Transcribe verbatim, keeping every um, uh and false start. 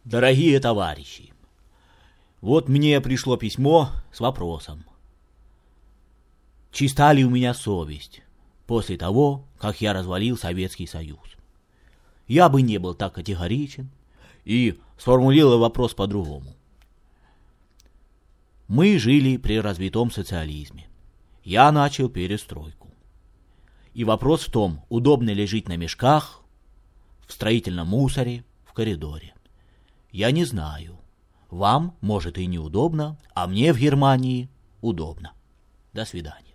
Дорогие товарищи, вот мне пришло письмо с вопросом: чиста ли у меня совесть после того, как я развалил Советский Союз? Я бы не был так категоричен и сформулировал вопрос по-другому. Мы жили при развитом социализме. Я начал перестройку. И вопрос в том, удобно ли жить на мешках, в строительном мусоре, в коридоре. Я не знаю. Вам, может, и неудобно, а мне в Германии удобно. До свидания.